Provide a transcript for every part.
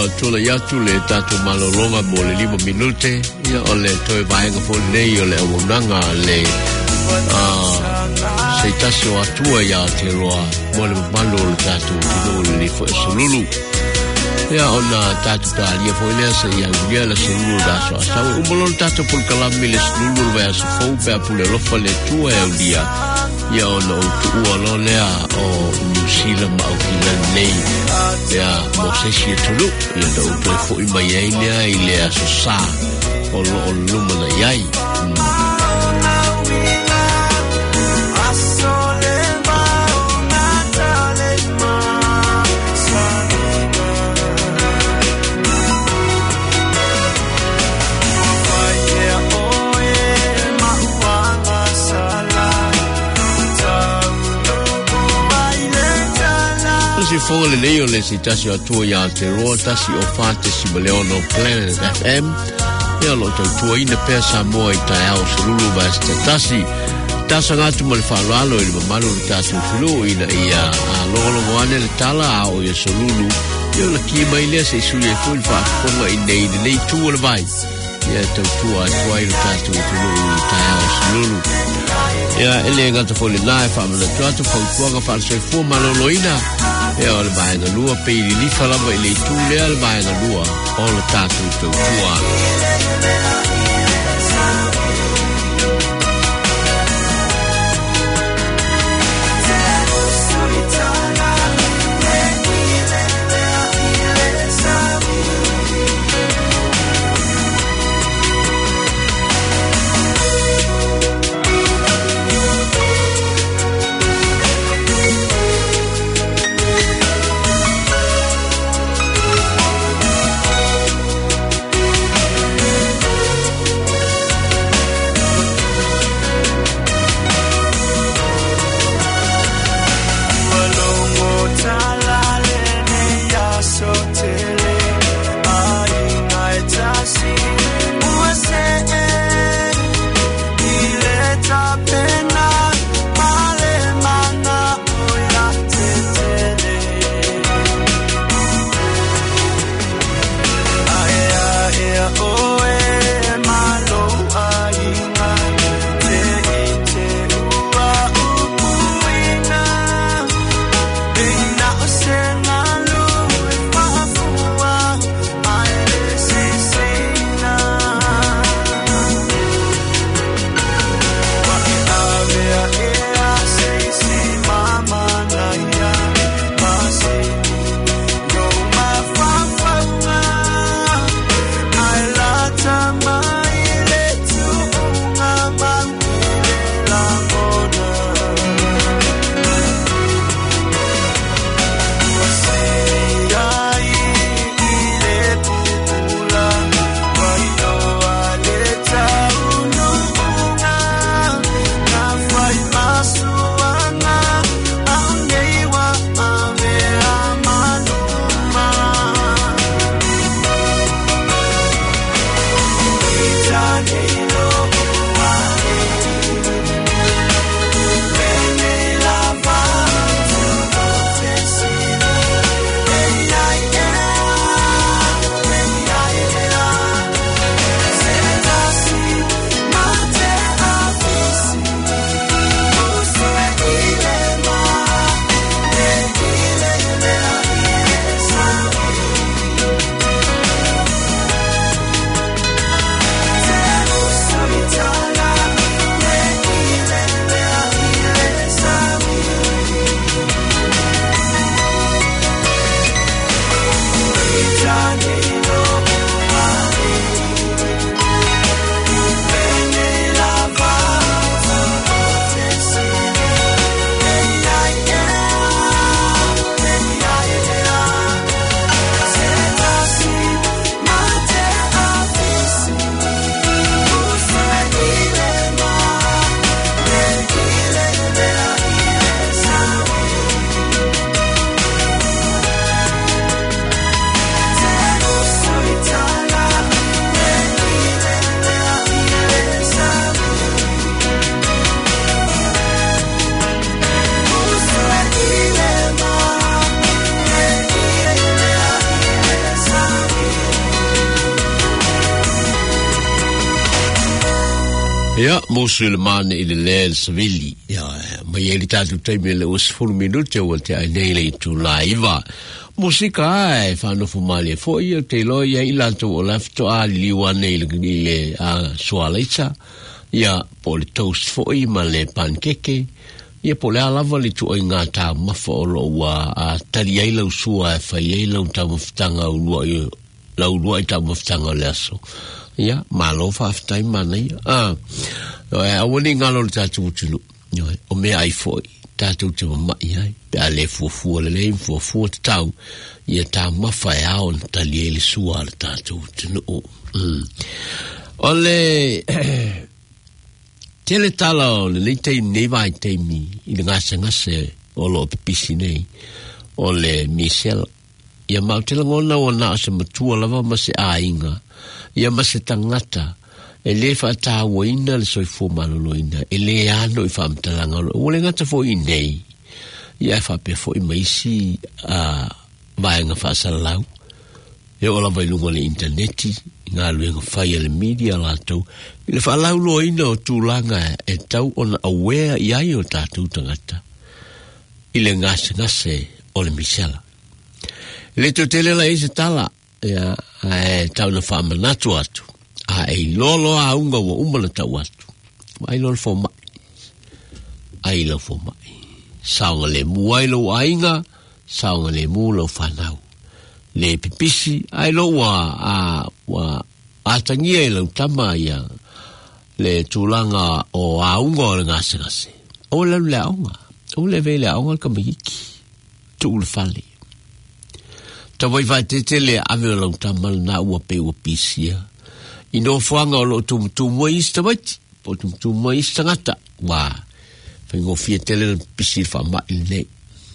tula yatu le tatu malolonga mo le 5 minute ia o le toe vaenga fo nei o le awunanga le se tasi o atua ia te roa mo le malo le tatu tino le fo sululu ia ona tatu talia fo ilea se ia unia le sululu da so asawe umolo le tatu pul kalami le sululu vea se fau pea pule lofa le tua e unia ia ona utua lo lea o New Zealand ma au kila nei ia mo se si e tulu ia da utua fo ima iei lea i lea so sa o luma na iai si fonga le leo le si tasi atua ya te roa tasi o fate si Maleono Planet FM ia lo tautua ina pea Samoa i tae au sululu vasta tasi tasa ngatu ma le whaaloalo i le mamalu le tatu sululu ina ia a longolongo ane le tala au ia sululu ia la ki mai lea se isu ia fui le whaafonga i nei tua le vai ia tautua atua i le tatu sululu i tae au sululu ia ele ngata fole nai whaamana tuatu whautuanga whaasoi fua maloloina ia o le vaenga lua pe ili li whalama i le tu lea le vaenga lua o le tatu tautua Ja, Musulman i le lel savili. Ja, ma yeli tatu taimi le usfuru minute o te ainele tu laiva. Musika ai whano fumali fo ia te loia i lanto o lafto a liwane i le a soaleita. Ia po le toast fo i ma le pankeke. Ia po le alava le tu o ngā tā mafa o lo a tari ai lau sua e whai ai lau tā maftanga o lua i tā maftanga o le aso. Ia, malo whaftai mana ia. Awani ngalo le tātou tunu. O mea ai foi. Tātou te mamai ai. Pea le fuafua le leim, fuafua te tau. Ia tā mawhai ao na tali e le sua le tātou tunu. O le... Tele tala o le leitei nevai teimi. I le ngase o lo pipisi nei. O le Michelle. Ia mau te langona o na asa matua lava ma se a inga. Ia ma se tangata. E le whata waina le soifo maloloina. E le ano i whamtalanga. O le ngata fo i nei. Ia whapea fo i maisi a vaenga whasalau. E ola vai lunga le interneti. Ngā luenga whai le media lātou. I le whalau loina o tūlanga e tau ona aware i ai o tātou tangata. I le ngase o le Michela. Le to tele la ese tala. Ia tau na whamanatu atu. Ai lolo a unga wa umana tau atu. Ai lolo fo mai. Ai lolo fo mai. Saunga le muai lo ainga. Saunga le mu lo whanau. Le pipisi. Ai lo wa atangia e lau tama ia. Le tūlanga o a unga o le ngase. O le aunga. O le vele aunga ka mahiki. Tu le whale. Ta vai te tele ave o lau tama na ua pe ua pisia. I no whanga o lo tu mois tawati. Po tu mois tangata. Wa. Whaingo fia tele na pisi wha mai nei.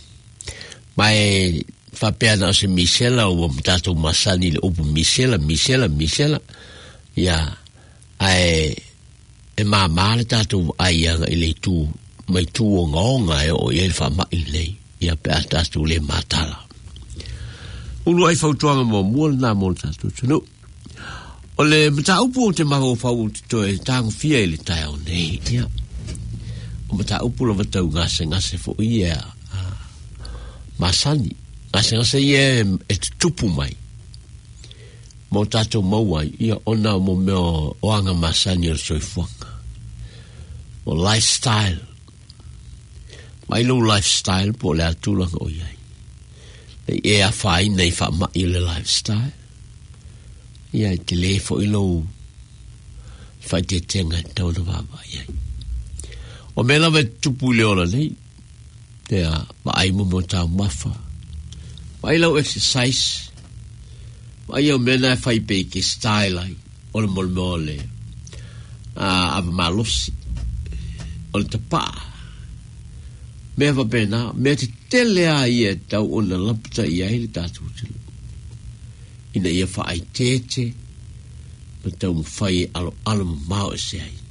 Mai whapea na se Michela o mtato masani le opu Michela. Ia. Ai. E le tato aianga i le tu. Mai tu o ngaonga e o i wha mai nei. Ia pe a tato le matala. Ulu ai whautuanga mo mua na mo tato tunu. O le mta upu o te maho whau to e tangu fia i le tai au nei. Ia. O mta upu lo vatau ngase fo ia. Masani. Ngase ia e tupu mai. Mo tato mauai. Ia ona mo meo oanga masani o soifuanga. O lifestyle. Mai lo lifestyle po le atulanga o iai. E a whai nei wha mai le lifestyle. Ia te le fo ilo whai te tenga tau na wawa iai. O me lawe tupu leola nei. Te a mai mo tau mafa. Mai lau exercise. Mai au mena whai pe ke style ai. O le mole. Ava malosi. O le tapa. Mea wapena, mea te tele a ia tau o na lapta i aile tātou tilo. Ina ia whaai tete, ma tau mwhai alo mao e se ai.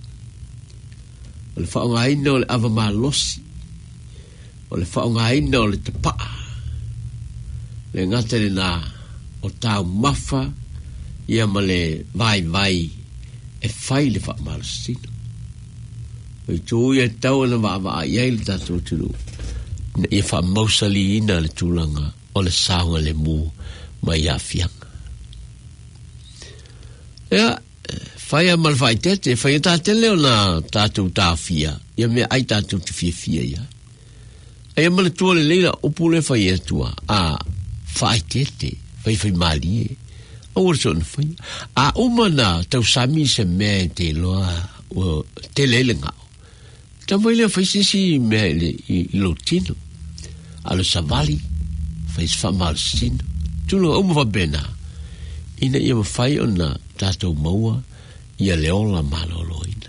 O le whaonga aina o le ava maa losi. O le whaonga aina o le tapaa. Le ngata le nā o tau mafa, ia ma le vai, e whai le wha maa losino. Oi tu ia tau na wa ia le tātou tunu. Ia wha mausali ina le tūlanga o le saunga le mū mai a fianga. Ia, whaia mal whai tete, whaia tātele o na tātou tāwhia. Ia mea ai tātou te fia ia. Ia male tua le leila opule whaia tua. Whai tete, whai mali e. Awar so na whaia. Umana tau sami se mea te loa o te lele ngao. Tamai lea whaisisi mea i lotino. Alo savali. Whais whamalsino. Tulo au mawabena. Ina ia mawhai o na tātou maua. Ia leola maloloina.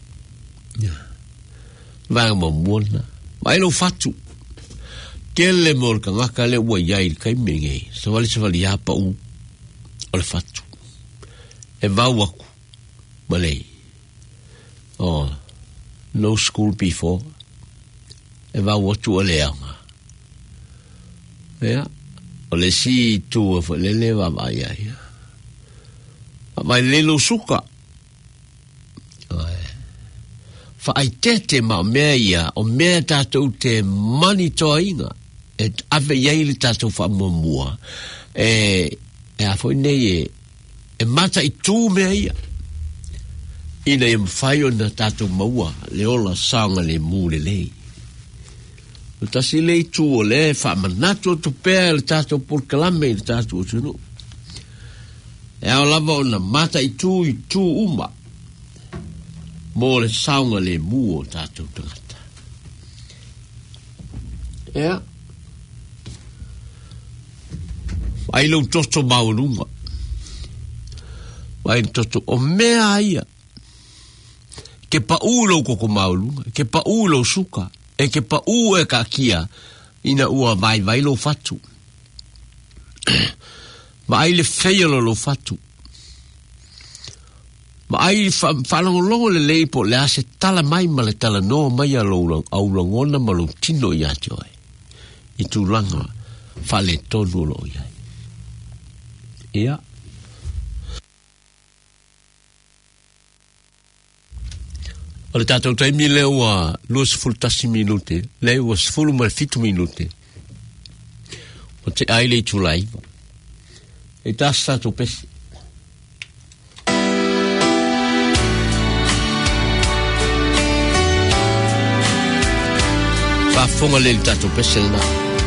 Vanga mamuona. Mailo fatu. Kele mor ka ngaka le ua iai kai menge. Savali hapa u. Ole fatu. E vau aku. Malei. No school before. E va watu o leanga. Ea. O le si tu o le va vai ai. Vai le lo suka. ai tete ma mea o mea tātou te mani toa inga e ave iei le tātou wha mua e a fwoi nei e mata I tū mea ia ina e mwhai o na tātou maua le ola saonga le mū le lei o tasi lei tū o le wha manatu o tu pēr le tātou porkalame le tātou o tunu e au lava o na mata I tū uma mō le saunga le mū o tātou tangata. Ea. Ai lau toto maurunga. Ai toto o mea ia. Ke pa ulo koko maurunga. Ke pa ulo suka. E ke pa u e ka kia. Ina ua vai lo fatu. Ma ai le feiolo lo fatu. Ma ai whalongolongo le leipo le ase tala mai ma le tala noa mai a aulangona ma lo tino I ate oe. I tu langa whale tonu lo iai. Ia. O le tātou taimi leo a 2 minute, leo a 7 minute. O te aile I tu laiva. E tāsa tātou pesi. Fonga le tato pesela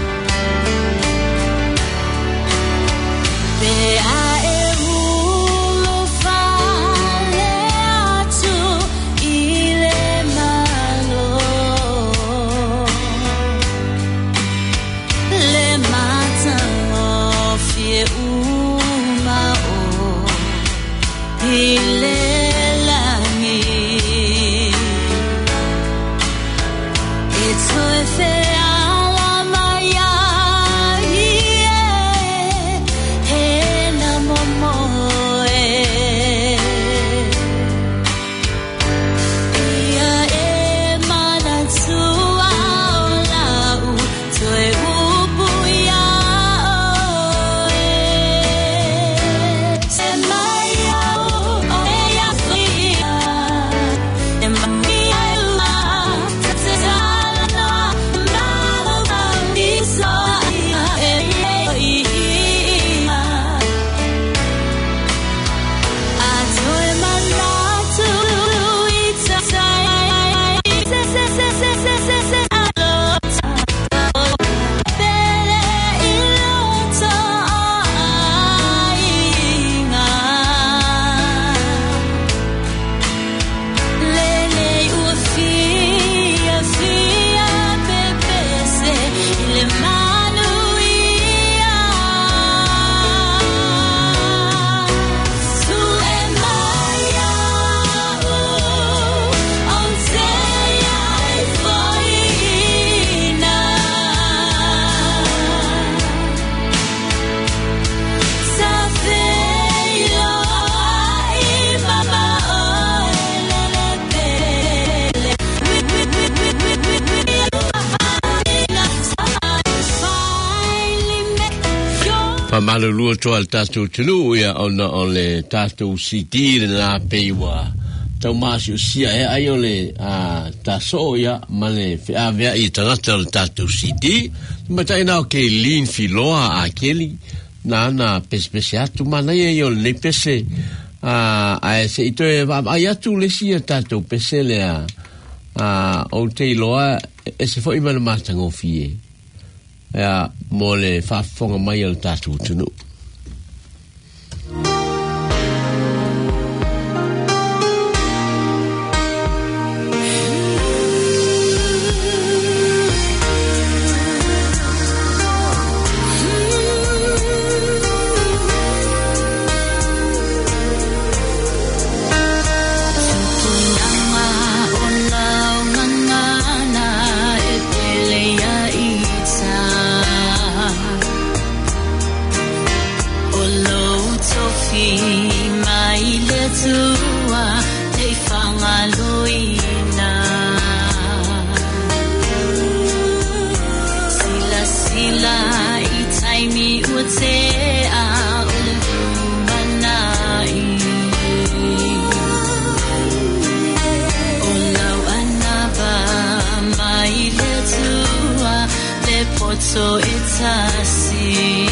Malo lua to al tatou tunu ia ona ole tatou siti na peiwa tau masio sia e ai ole a taso ia male fe avea I tangata al tatou siti mata ina ke lin filoa a keli na pespeciatu mana ia ole le pese a se ito e ai atu le sia tatou pese le a o te loa e se foi mana matango fie ya mole fa fonga mai al tatu tunu so itasi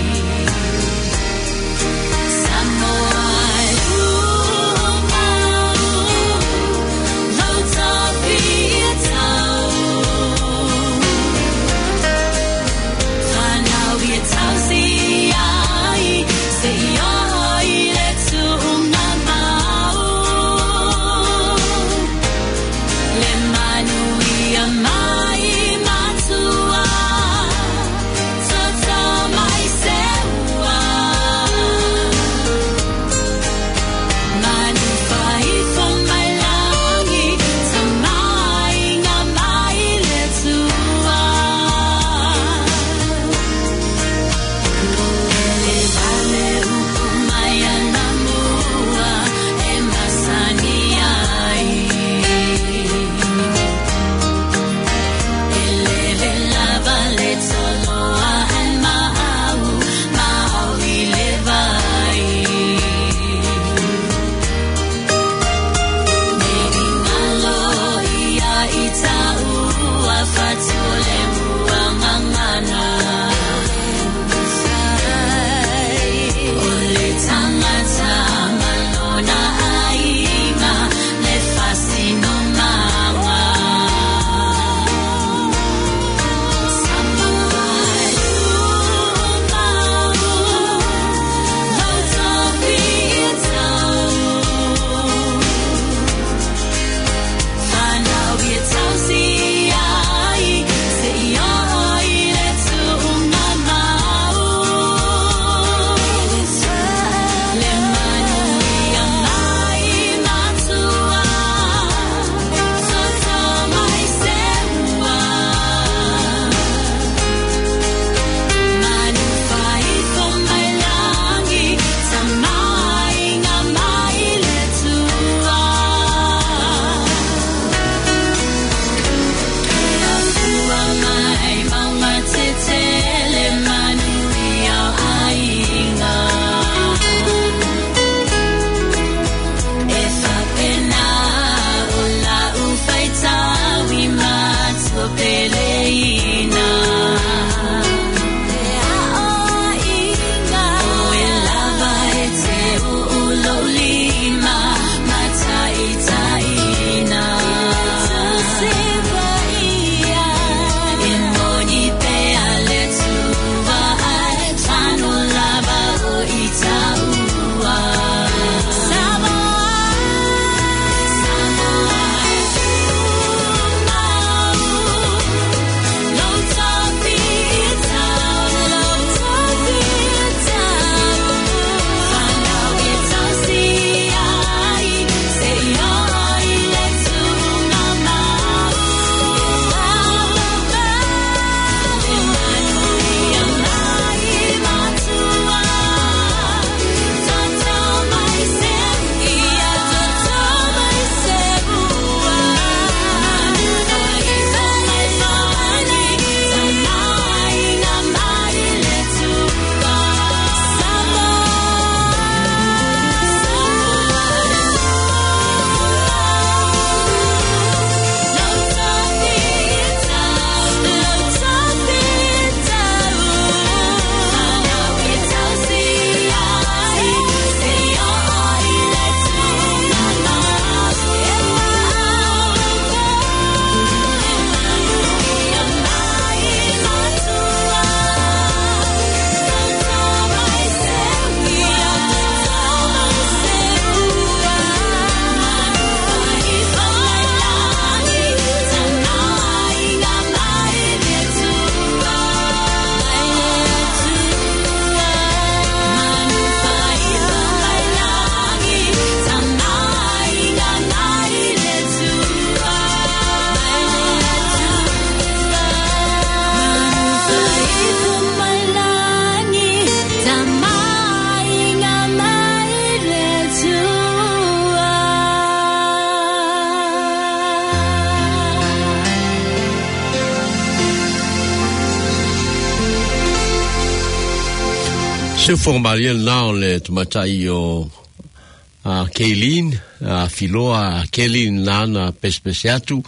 Se formalia now le matai o Kaylin, Filoa, Kaylin lana pespesiatu,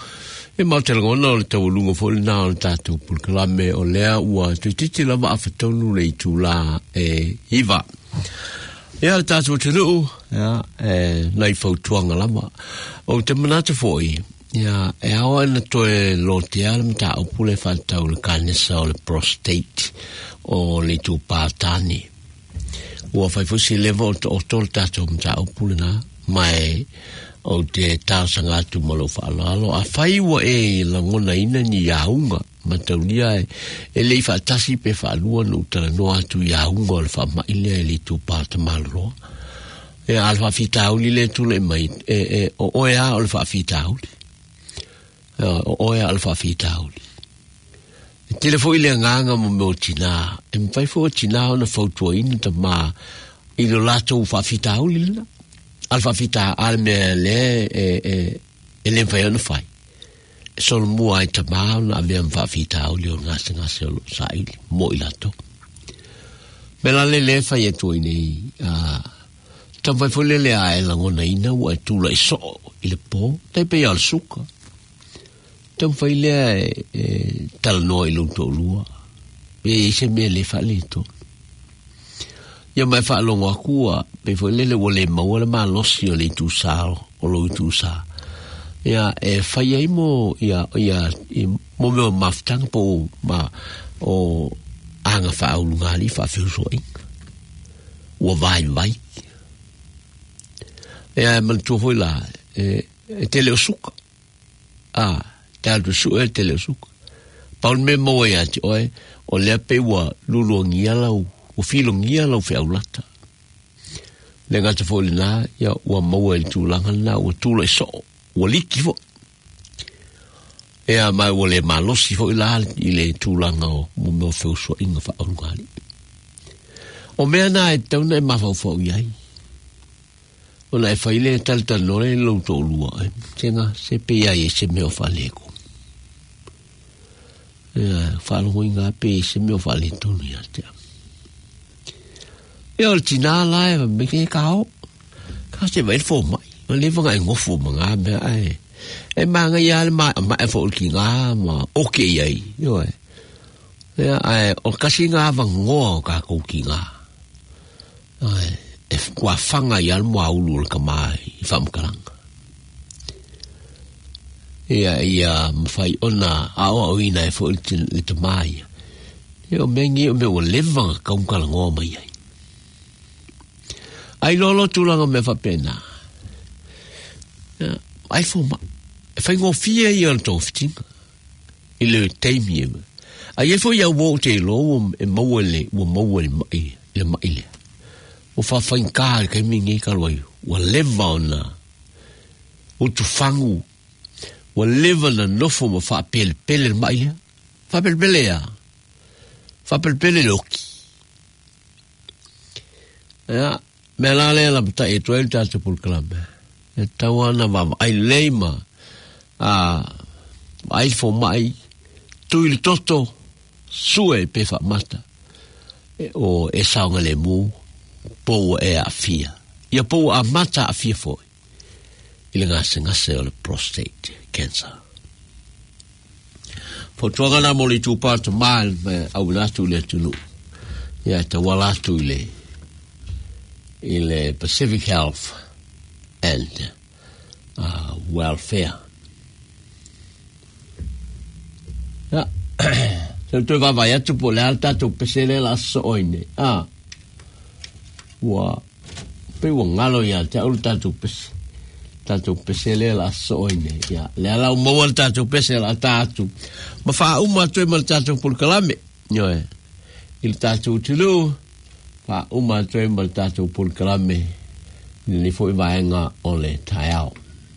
E mau te langona o le tau lunga fo le nā o le tātou pulkalame o lea ua tuititi lava a whatonu le itu la hiva. Ea le tātou te ruu, nei fautuanga lama. O te manata fōi, e awa ina toe lo te ala mta o pule whantau le kanesa o le prostate o le tu pātani. Ua whaifusi lewa o tō le tātou mta o pule na mai o te tāsanga atu malo whaalalo. A whaiwa e langona ina ni iaunga. Mataunia e lei whaatasi pe whaalua no tala no atu iaunga o le whaamaile e li tu pāta maloroa. E al whawhitauli le tule mai. O oea o le whawhitauli. O oea o le whawhitauli. E telefo ile nganga mo me o tina. E mwhaifo o tina o na whautua ina ta maa ilo lato whawhitauli lina. Alfa fita alme le ele vai no fai solo mua ai tamau na avem fa fita o le ngasa o sai mo ilato bela le fai tu ini tam vai fo le ai la ngona ina wa tu la so il po te pe al suka tam fai le tal no il to lua e se me le fa le to ia mai fa longa kua pe foi lele wole maua ma losi o le tu sa o lo tu sa ia e fai ai mo ia mo me maftang po ma o anga fa o lungali fa fe so in o vai ia man tu foi la tele suka tal du su tele suka paul me mo ia o le pe wa lulongia la o filongia lau fe aulata. Le ngata fo le nā, ia ua maua i tūlanga nā, ua tūla i so, ua liki fo. Ea mai ua le malosi fo i la i le tūlanga o mo meo feo so inga wha aungali. O mea nā e tauna e mawhau fo iai. O na e whaile e talita nore lau tō lua. Tenga se pe iai e se meo wha leko. Ea whalongo inga pe e se meo wha le tonu ia te am. Ia o tina lai me ke kao ka se vai fo mai o le vanga ngofu manga me ai e manga ia le mai ma fo ki nga ma okay ai yo ia ai o kasi nga vango ka ko ki nga ai e kwa fanga ia mo aulu ka mai fam karanga ia mfai ona o ina fo le te mai yo mengi o me o le vanga ka un kala ngo mai ai ai lolo tulanga me fa pena. Ai foma. Fai ngo fia i al tofting. Ile taimi. Ai fo ia wo te lo e mawele mai le mai. O fa ka ka mingi ka loi. O leva ona. O tu fangu. O leva na no fo mo fa pele mai. Fa pele ya. Fa pele loki. Ya me la le la ta e toel ta te pulkalame e tawana va ai leima ai fo mai tu il toto sue pe fa mata o e saunga le mu po e a fia ia po a mata a fia foi il ngase o le prostate cancer po toga na moli tu part mal me au la tu le tu ia te wala tu le il Pacific Health and Welfare. Ja, se tu va vai tu po le alta tu pesele la soine. Wa pe ngalo ya ta ulta tu pesele la soine ya. Le ala mo volta tu pesele ata tu. Ma fa uma tu mal ta tu por kalame. Yo il ta tu tulu. Pa uma tre mal tato por kalame ni foi vaenga o le taiao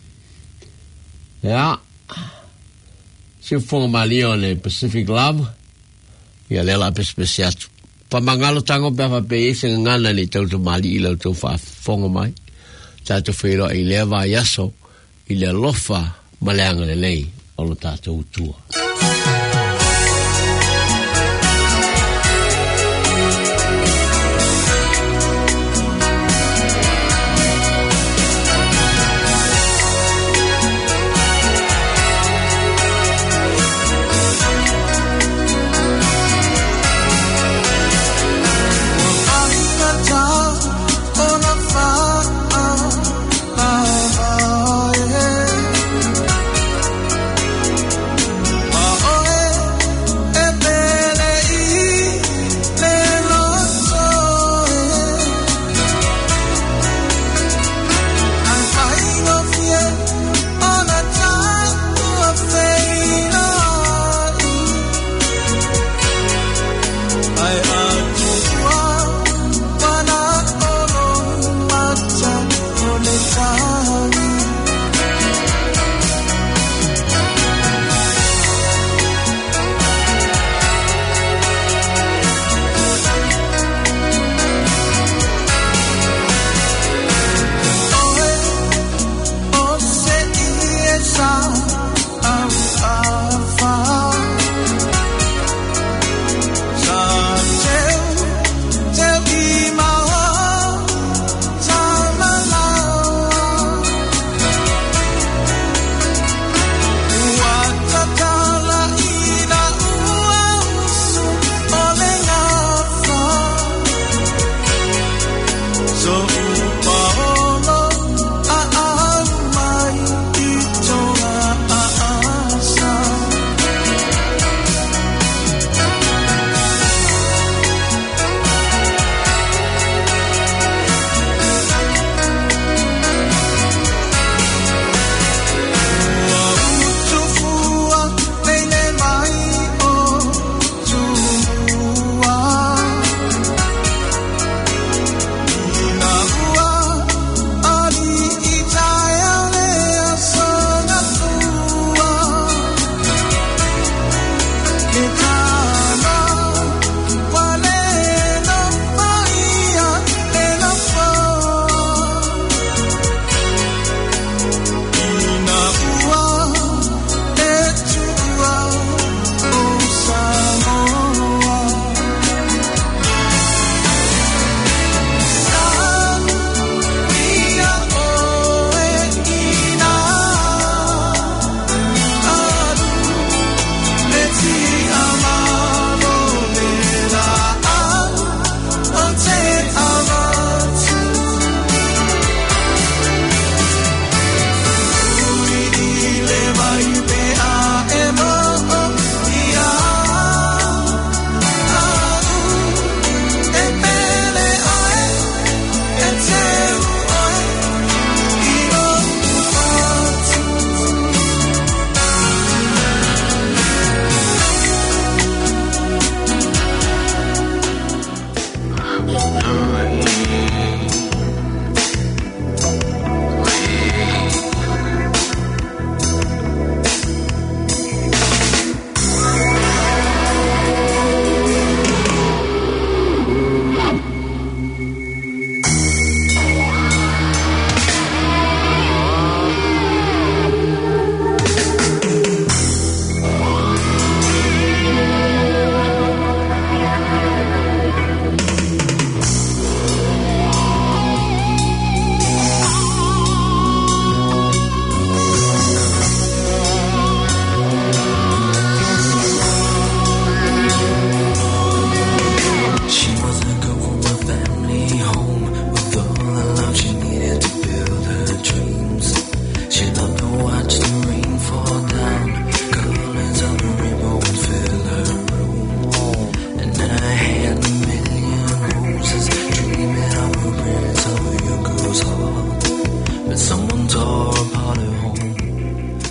ya se foi malio le Pacific Love ia le la especial pa mangalo tango pa pe se ngana le tau mali ilo to fa fongo mai tato feiro i le va yaso i le lofa malanga le lei o lo tato tua